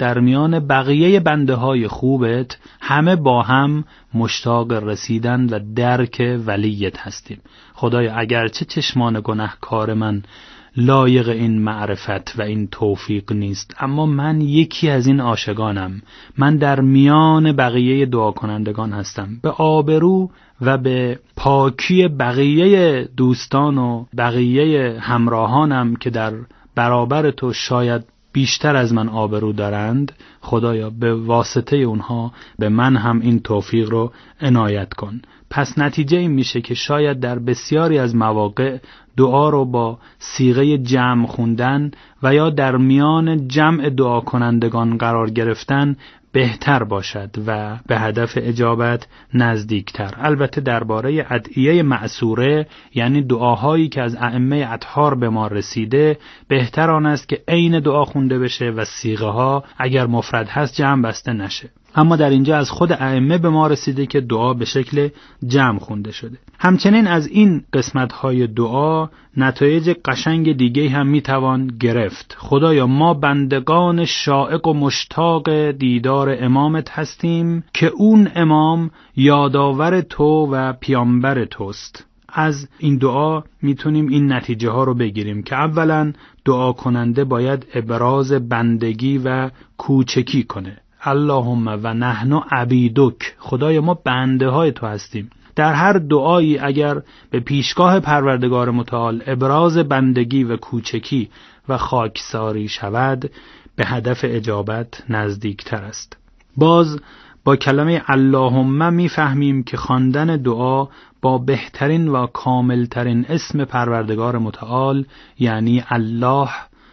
در میان بقیه بنده های خوبت همه با هم مشتاق رسیدن و درک ولیت هستیم. خدایا اگرچه چشمان گناهکار من لایق این معرفت و این توفیق نیست، اما من یکی از این عاشقانم. من در میان بقیه دعا کنندگان هستم. به آبرو و به پاکی بقیه دوستان و بقیه همراهانم که در برابر تو شاید بیشتر از من آبرو دارند، خدایا به واسطه اونها به من هم این توفیق رو عنایت کن. پس نتیجه این میشه که شاید در بسیاری از مواقع دعا رو با صیغه جمع خوندن و یا در میان جمع دعا کنندگان قرار گرفتن بهتر باشد و به هدف اجابت نزدیکتر. البته درباره ادعیه معصوره، یعنی دعاهایی که از ائمه اطهار به ما رسیده، بهتر آن است که عین دعا خونده بشه و صیغه ها اگر مفرد هست جمع بسته نشه. اما در اینجا از خود ائمه به ما رسیده که دعا به شکل جمع خونده شده. همچنین از این قسمت‌های دعا نتایج قشنگ دیگه هم میتوان گرفت. خدایا ما بندگان شائق و مشتاق دیدار امامت هستیم که اون امام یادآور تو و پیامبر توست. از این دعا میتونیم این نتیجه ها رو بگیریم که اولا دعا کننده باید ابراز بندگی و کوچکی کنه. اللهم و نحن عبیدک، خدایا ما بنده های تو هستیم. در هر دعایی اگر به پیشگاه پروردگار متعال ابراز بندگی و کوچکی و خاکساری شود، به هدف اجابت نزدیکتر است. باز با کلمه اللهم میفهمیم که خواندن دعا با بهترین و کاملترین اسم پروردگار متعال یعنی الله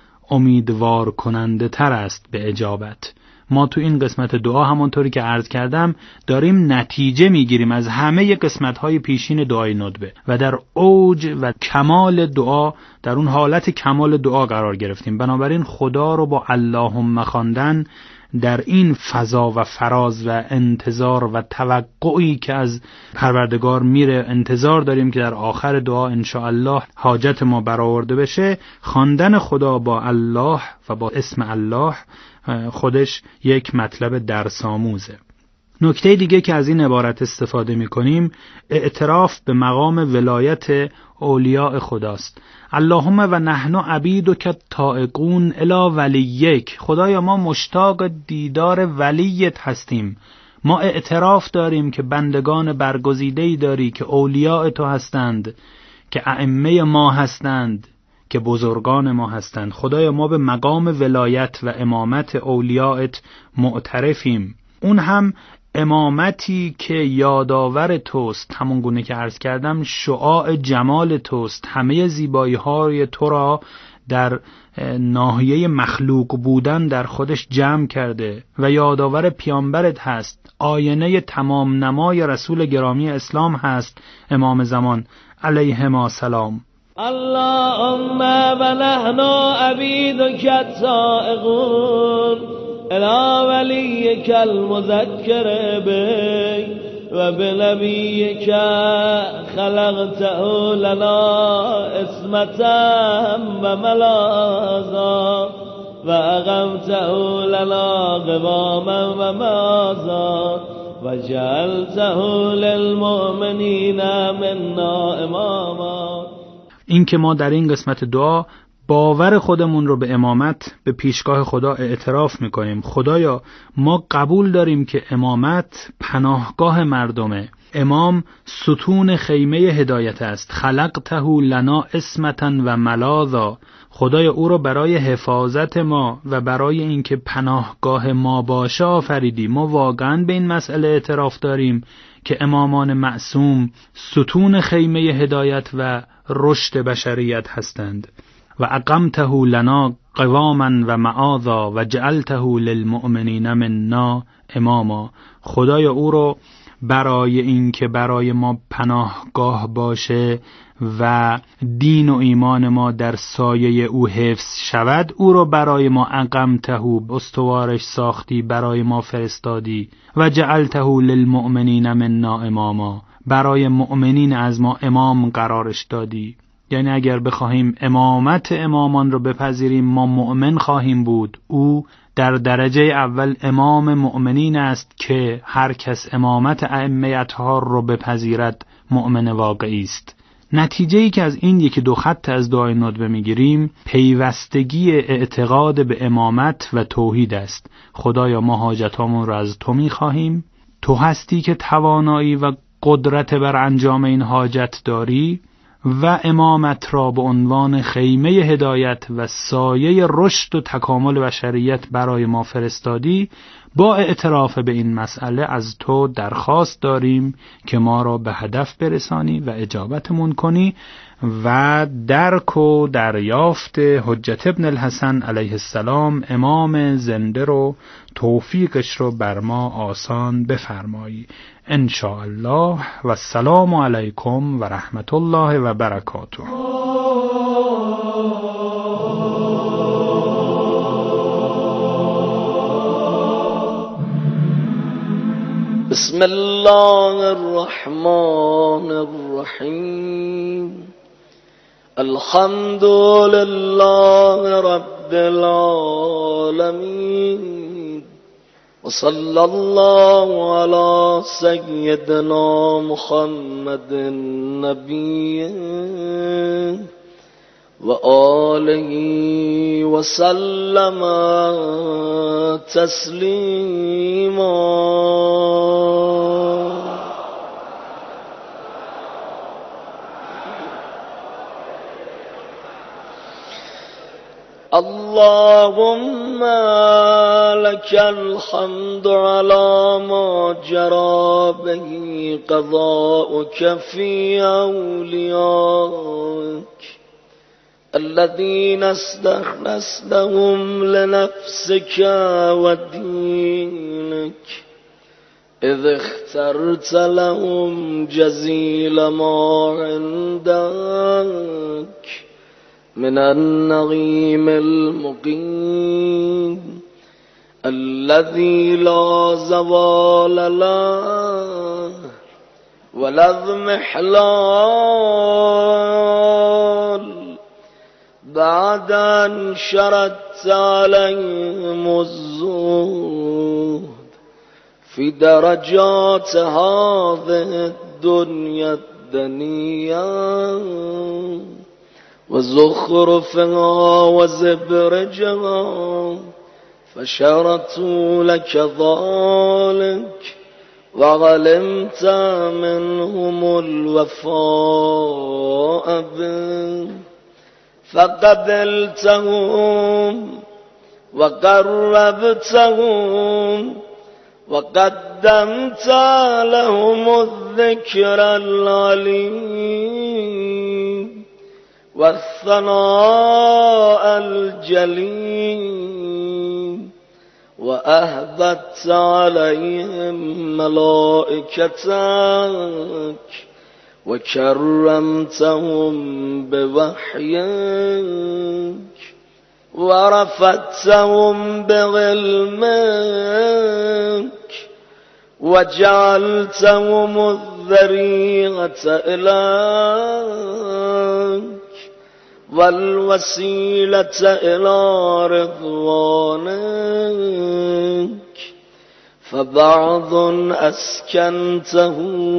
امیدوار کننده تر است به اجابت. ما تو این قسمت دعا همونطوری که عرض کردم داریم نتیجه میگیریم از همه قسمت‌های پیشین دعای ندبه و در اوج و کمال دعا، در اون حالت کمال دعا قرار گرفتیم. بنابراین خدا رو با اللهم خواندن در این فضا و فراز و انتظار و توقعی که از پروردگار میره، انتظار داریم که در آخر دعا انشاءالله حاجت ما برآورده بشه. خواندن خدا با الله و با اسم الله خودش یک مطلب درس آموزه. نکته دیگه که از این عبارت استفاده می‌کنیم اعتراف به مقام ولایت اولیاء خداست. اللهم و نحن عبیدک تائقون الی ولیک، خدایا ما مشتاق دیدار ولیت هستیم. ما اعتراف داریم که بندگان برگزیده‌ای داری که اولیاء تو هستند، که ائمه ما هستند، که بزرگان ما هستند. خدایا ما به مقام ولایت و امامت اولیاءت معترفیم. اون هم امامتی که یادآور توست، همون گونه که عرض کردم شعاع جمال توست، همه زیبایی های تو را در ناحیه مخلوق بودن در خودش جمع کرده و یادآور پیامبرت هست، آینه تمام نمای رسول گرامی اسلام هست، امام زمان علیهما سلام. اللهم و نحن عبیدک التائقون الی ولیک المذکر بی و بنبیک خلقته لنا اسمتا و ملازا و اقمته لنا قواما و مازا و جعلته للمؤمنین منا اماما. این که ما در این قسمت دعا باور خودمون رو به امامت به پیشگاه خدا اعتراف میکنیم. خدایا ما قبول داریم که امامت پناهگاه مردمه. امام ستون خیمه هدایت است. خلقته لنا اسمتا و ملاذا، خدایا او رو برای حفاظت ما و برای اینکه پناهگاه ما باشه آفریدی. ما واقعا به این مسئله اعتراف داریم که امامان معصوم ستون خیمه هدایت و رشد بشریت هستند. و اقمته لنا قواما و معاذا و جعلته للمؤمنین منا اماما، خدایا او رو برای این که برای ما پناهگاه باشه و دین و ایمان ما در سایه او حفظ شود، او رو برای ما اقمته، استوارش ساختی، برای ما فرستادی. و جعلته للمؤمنین منا اماما، برای مؤمنین از ما امام قرارش دادی. یعنی اگر بخواهیم امامت امامان رو بپذیریم ما مؤمن خواهیم بود. او در درجه اول امام مؤمنین است که هر کس امامت ائمه اطهار رو بپذیرد مؤمن واقعی است. نتیجه‌ای که از این یکی دو خط از دعای ندبه میگیریم پیوستگی اعتقاد به امامت و توحید است. خدایا ما حاجتامون را از تو میخواهیم، تو هستی که توانایی و قدرت بر انجام این حاجت داری و امامت را به عنوان خیمه هدایت و سایه رشد و تکامل بشریت برای ما فرستادی. با اعتراف به این مسئله از تو درخواست داریم که ما را به هدف برسانی و اجابتمون کنی و درک و دریافت حجت ابن الحسن علیه السلام امام زنده رو توفیقش رو بر ما آسان بفرمایی ان شاء الله. و السلام علیکم و رحمت الله و برکاته. بسم الله الرحمن الرحیم. الحمد لله رب العالمین و صلی الله علی سیدنا محمد النبی و آله و سلم تسلیما. اللهم لك الحمد على ما جرى به قضاؤك في أوليائك الذين استخلصتهم لنفسك ودينك إذ اخترت لهم جزيل ما عندك من النعيم المقيم الذي لا زوال له ولا اضمحلال بعد أن شردت عليهم الزهد في درجات هذه الدنيا الدنيا وزخرفها وزبرجها فشرطوا لك ذلك وعلمت منهم الوفاء به فقبلتهم وقربتهم وقدمت لهم الذكر العليم والثناء الجليل وأهبت عليهم ملائكتك وكرمتهم بوحيك ورفعتهم بعلمك وجعلتهم الذريعة إليك والوسيلة إلى رضوانك فبعض أسكنته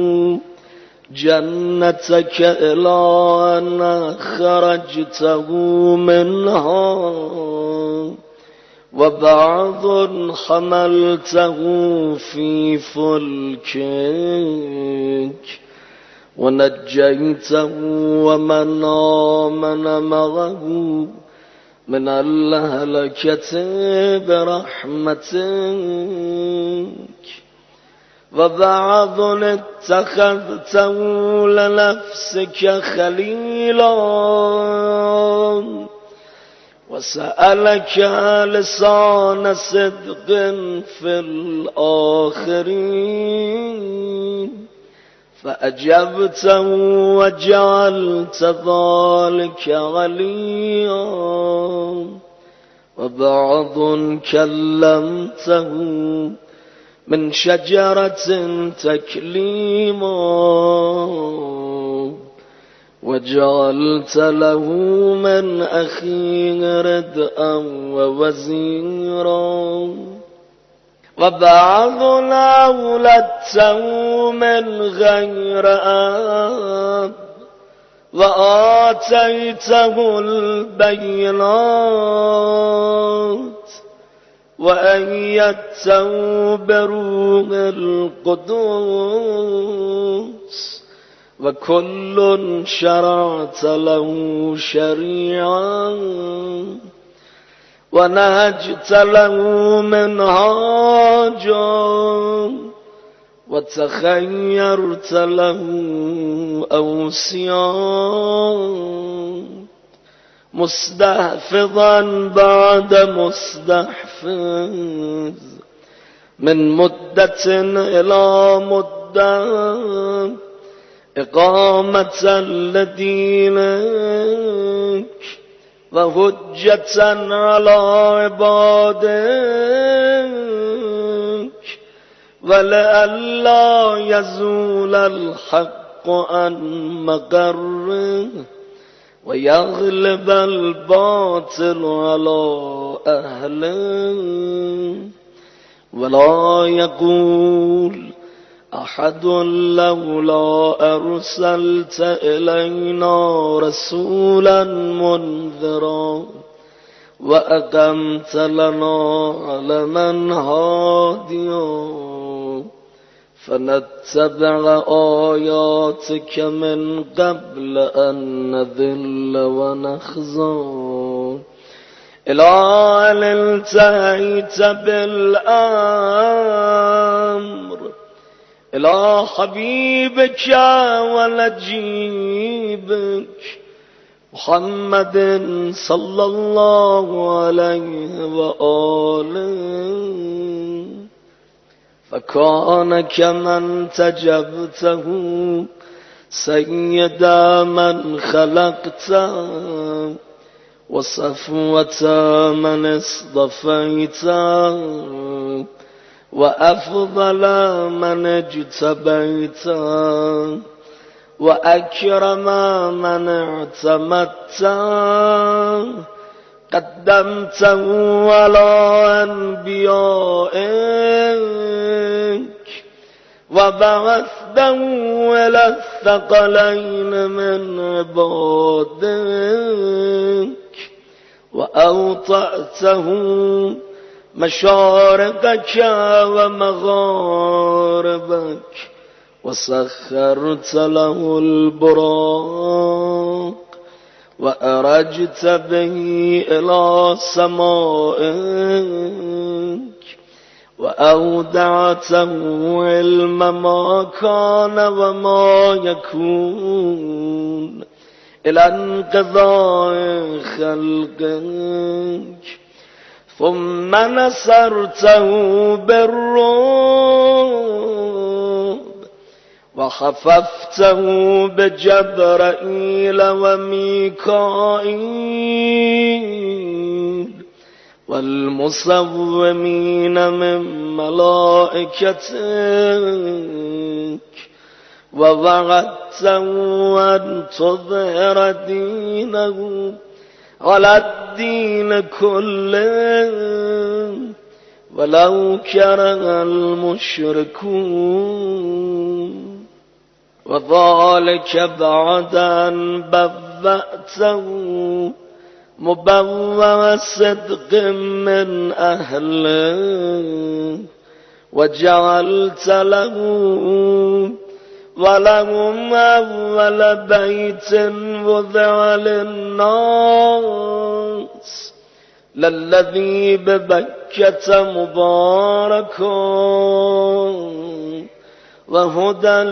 جنتك إلى أن خرجته منها وبعض حملته في فلكك ونجيته ومن آمن معه من الهلكة برحمتك وبعض اتخذته لنفسك خليلا وسألك لسان صدق في الآخرين فأجبته وجعلت ذلك عليا وبعض كلمته من شجرة تكليما وجعلت له من أخيه ردءا ووزيرا وبعثنا ولدته من غير أب وآتيته البينات وأيدته بروح القدس وكل شرعت له شريعا ونهجت له منهاجا وتخيرت له أوصيا مستحفظا بعد مستحفظ من مدة إلى مدة إقامة لدينك وهجة على عبادك ولئلا يزول الحق عن مقره ويغلب الباطل على أهله ولا يقول أحد لولا أرسلت إلينا رسولا منذرا وأقمت لنا علما هاديا فنتبع آياتك من قبل أن نذل ونخزى إلى أن انتهيت بالأمر إلى حبيبك ونجيبك محمد صلى الله عليه وآله فكان كمن تجبته سيد من خلقته وصفوة من اصطفيته وأفضل من اجتبيته وأكرم من اعتمدته قدمته على أنبيائك وبعثته إلى الثقلين من عبادك وأوطأته مشارقك ومغاربك وسخرت له البراق وأرجت به إلى سمائك وأودعته علم ما كان وما يكون إلى انقضاء خلقك ثم نصرته بالرعب وخففته بجبرائيل وميكائيل والمصومين من ملائكتك ووعدته أن تظهر دينه على الدين كله ولو كره المشركون وذلك بعد أن بوأته مبوأ صدق من أهله وجعلت له ولهم أول بيت وضع للناس للذي ببكة مباركا وهدى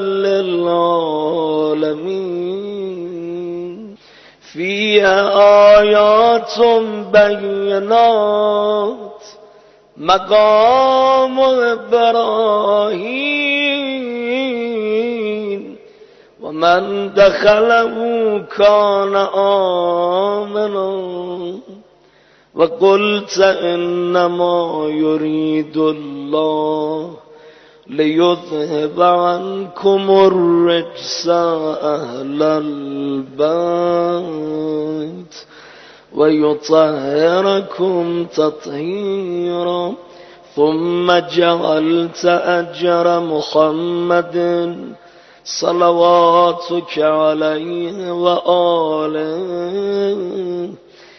للعالمين فيها آيات بينات مقام إبراهيم ومن دخله كان آمنا وقلت إنما يريد الله ليذهب عنكم الرجس أهل البيت ويطهركم تطهيرا. ثم جعلت أجر محمد صلواتك عليه وآله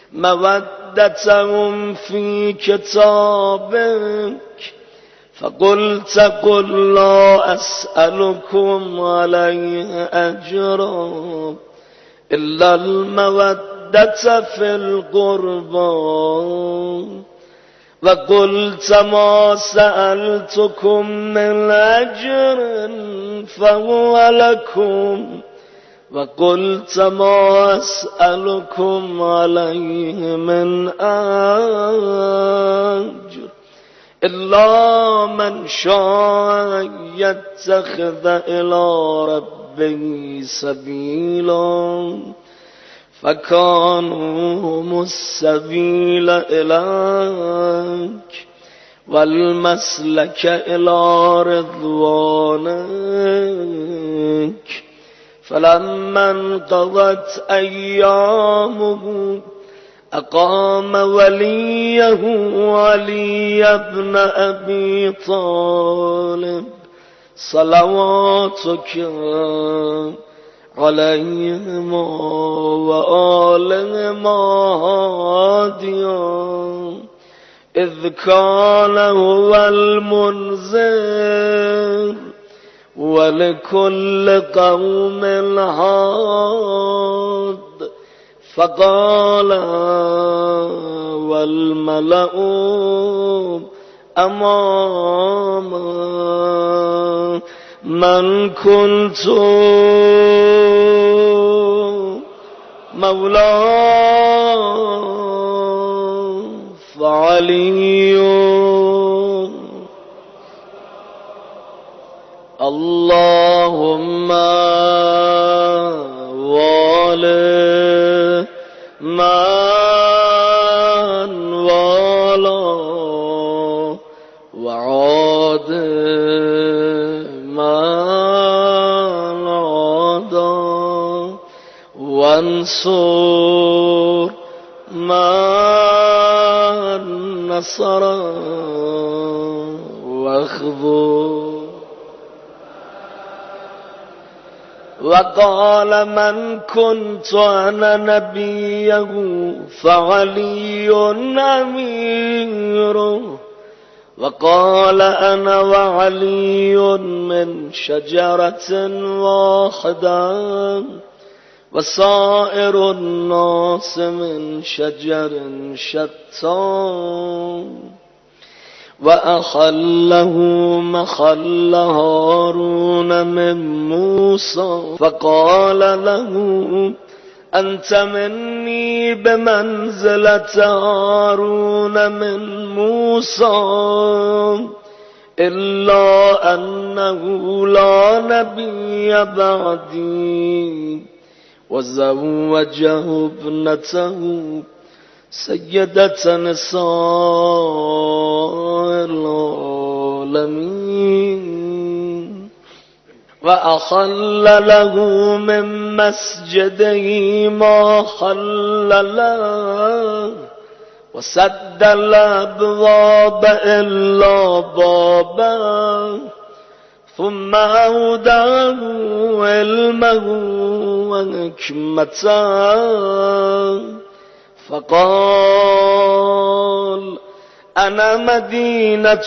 مودتهم في كتابك، فقلت قل لا أسألكم عليه أجرا إلا المودة في القربى، وقلت ما سألتكم من أجر فهو لكم، وقلت ما أسألكم عليه من أجر إلا من شاء يتخذ إلى ربه سبيلا، فكانوا السبيل إليك والمسلك إلى رضوانك. فلما انقضت أيامه أقام وليه علي بن أبي طالب صلواتك عليهما وآلهما هاديا، إذ كان هو المنذر ولكل قوم هاد. فقال والملأ أمام من كنت مولاه فعلي، اللهم والي من والاه وعاد من عاداه، وانصر من نصره واخذل. وقال من كنت أنا نبيه فعلي أميره، وقال أنا وعلي من شجرة واحدة وسائر الناس من شجر شتى. وأخله مخل هارون من موسى، فقال له أنت مني بمنزلة هارون من موسى، إلا أنه لا نبي بعدي. وزوجه ابنته سيدة نساء العالمين، وأخل له من مسجده ما خل له، وسد الأبواب إلا بابا، ثم أودعه علمه وحكمته، فقال أنا مدينة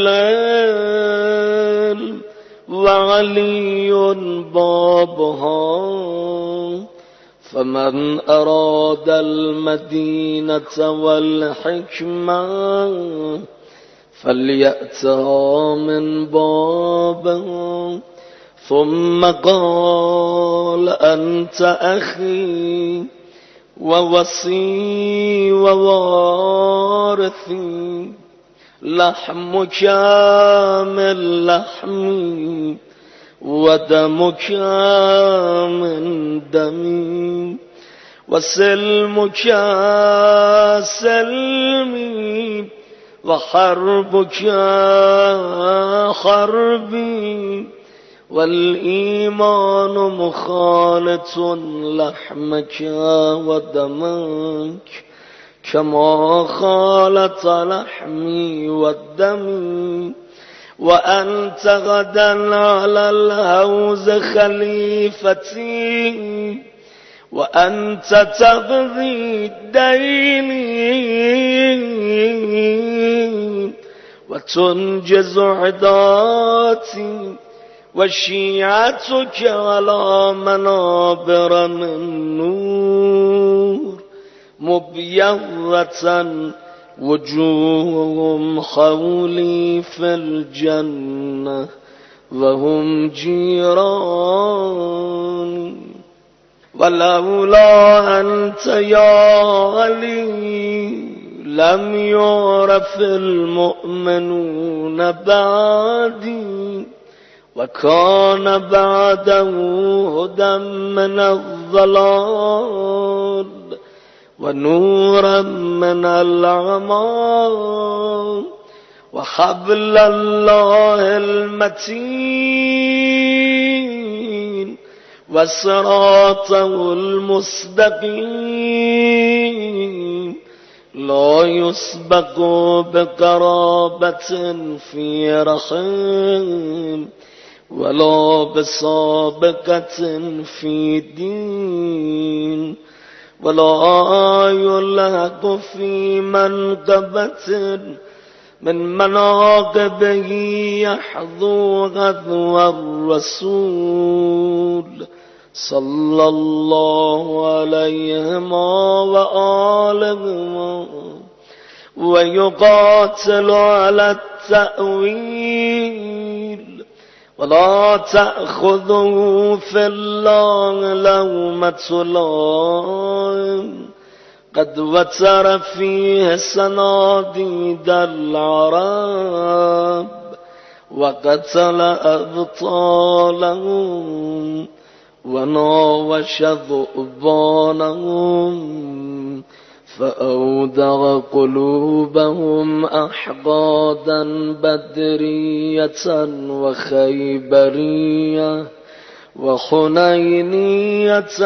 العلم وعلي بابها، فمن أراد المدينة والحكمة فليأتها من بابها. ثم قال أنت أخي ووصي ووارثي، لحمك من لحمي ودمك من دمي، وسلمك سلمي وحربك حربي والإيمان مخالط لحمك ودمك كما خالط لحمي ودمي وأنت غدا على الهوز خليفتي وأنت تقضي الدين وتنجز عداتي وشيعتك على منابر من نور مبيضة وجوههم حولي في الجنة وهم جيران ولولا أنت يا علي لم يعرف المؤمنون بعدي وكان بعده هدى من الضلال ونورا من العمى وحبل الله المتين وصراطه المستقيم لا يسبق بقرابة في رحم ولا بسابقة في دين ولا يلحق في منقبة من مناقبه يحظو غثو الرسول صلى الله عليهما وآلهما ويقاتل على التأويل ولا تأخذه في الله لومة لائم قد وتر فيه صناديد العرب وقتل أبطالهم وناوش ذؤبانهم فأودع قلوبهم أحقادا بدرية وخيبرية وحنينية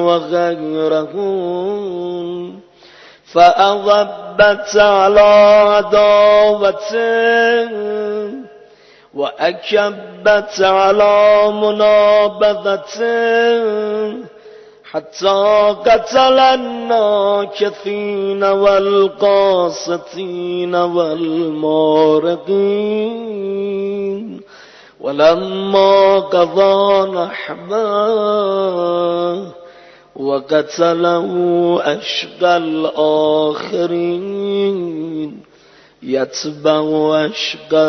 وغيرهم فأضبت على عداوته وأكبت على منابذته حتى قتل الناكثين والقاسطين والمارقين ولما قضى نحبه وقتله أشقى الآخرين يتبع أشقى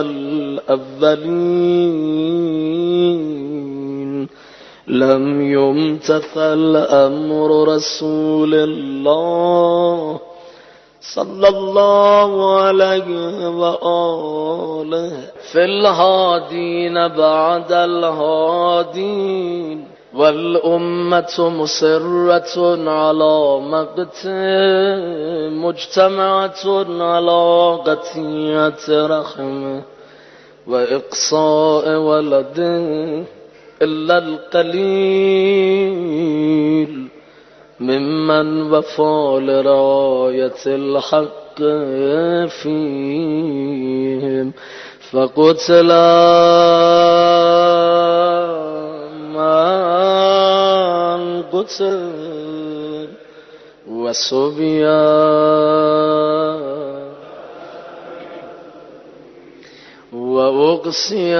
الأولين لم يمتثل أمر رسول الله صلى الله عليه وآله في الهادين بعد الهادين والأمة مصرة على مقته مجتمعة على قطيعة رحمه وإقصاء ولده إلا القليل ممن وفى لراية الحق فيهم فقتل من قتل وصبي وأقصي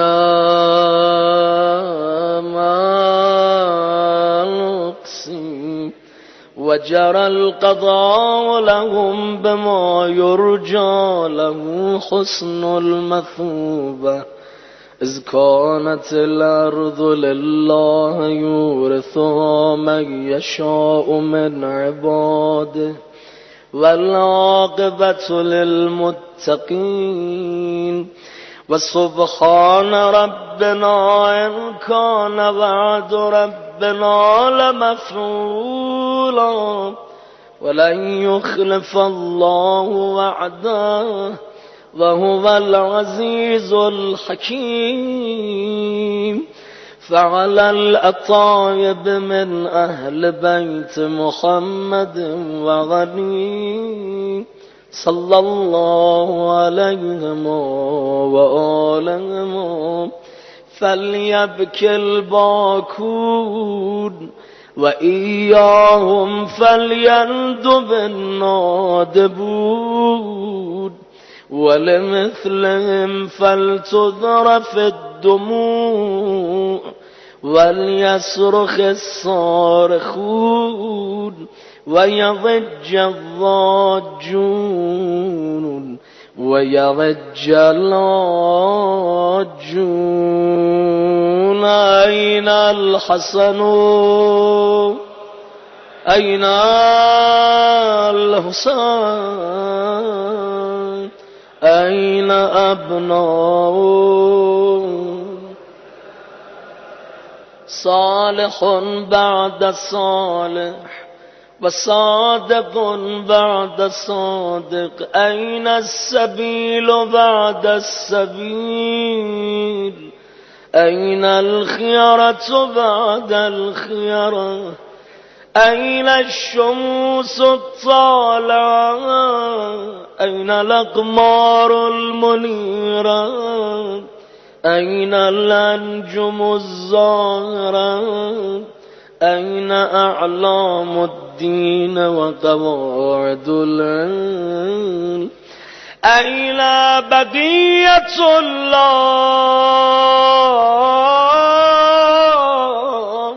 من أقصي وجرى القضاء لهم بما يرجى له حسن المثوبة إذ كانت الأرض لله يورثها من يشاء من عباده والعاقبة للمتقين وسبحان ربنا إن كان وعد ربنا لمفعولا ولن يخلف الله وعده وهو العزيز الحكيم. فعلى الأطايب من أهل بيت محمد وغني صلى الله عليهم وآلهم فليبكي الباكون، وإياهم فليندب النادبون، ولمثلهم فلتذرف الدموع، وليصرخ الصارخون، ويضج الضاجون، ويضج اللاجون. أين الحسن؟ أين الحسين؟ أين أبناؤه؟ صالح بعد صالح وصادق بعد صادق، أين السبيل بعد السبيل؟ أين الخيرة بعد الخيرة؟ أين الشموس الطالعة؟ أين الأقمار المنيرة؟ أين الأنجم الزاهرة؟ أين أعلام الدين وقواعد العلم؟ أين بقية الله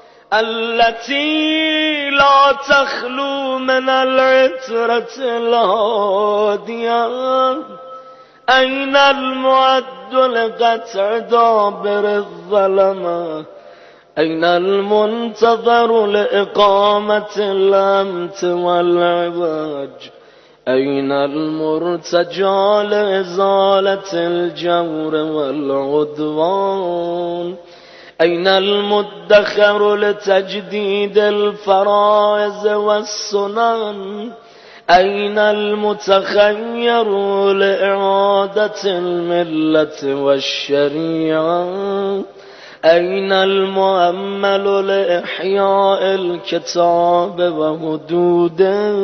التي لا تخلو من العترة الهادية؟ أين المعد لقطع دابر الظلمة؟ أين المنتظر لإقامة الأمت والعواج؟ أين المرتجى لإزالة الجور والعدوان؟ أين المدخر لتجديد الفرائض والسنن؟ أين المتخير لإعادة الملة والشريعة؟ أين المؤمل لإحياء الكتاب وهدوده؟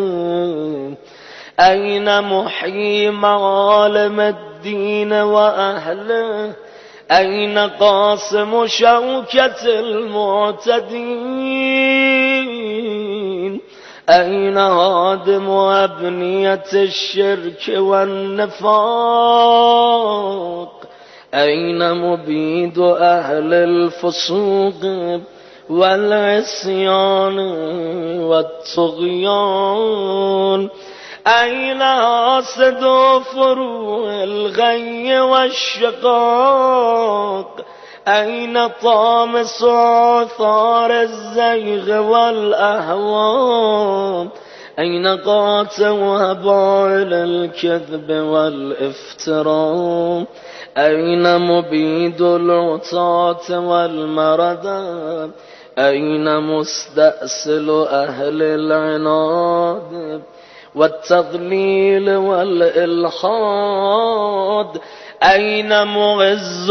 أين محيي معالم الدين وأهله؟ أين قاسم شوكة المعتدين؟ أين هادم أبنية الشرك والنفاق؟ أين مبيد أهل الفسوق والعصيان والطغيان؟ أين حاسد فروع الغي والشقاق؟ أين طامس آثار الزيغ والأهواء؟ أين قاتل هبائل الكذب والافتراء؟ أين مبيد العطاة والمردى؟ أين مستأصل أهل العناد والتضليل والإلحاد؟ أين معز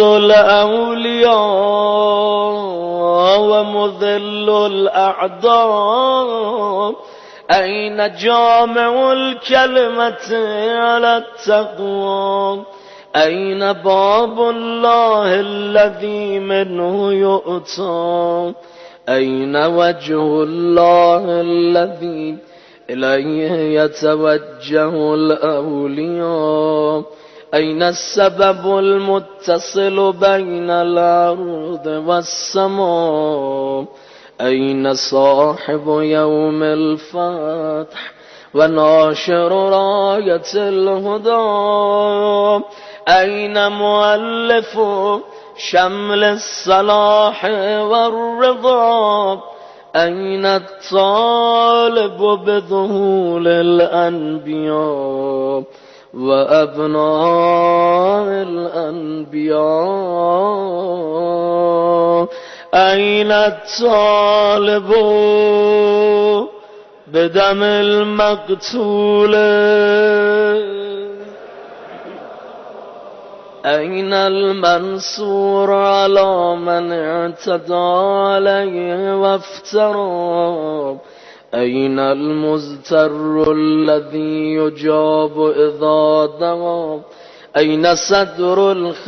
الأولياء ومذل الأعداء؟ أين جامع الكلمة على التقوى؟ أين باب الله الذي منه يؤتى؟ أين وجه الله الذي إليه يتوجه الأولياء؟ أين السبب المتصل بين الأرض والسماء؟ أين صاحب يوم الفتح وناشر راية الهدى؟ أين مؤلف شمل الصلاح والرضا؟ أين الطالب بذهول الأنبياء وأبناء الأنبياء؟ أين الطالب بدم المقتول؟ أين المنصور على من اعتدى عليه وافترى أين المزتر الذي يجاب إذا دعا أين صدر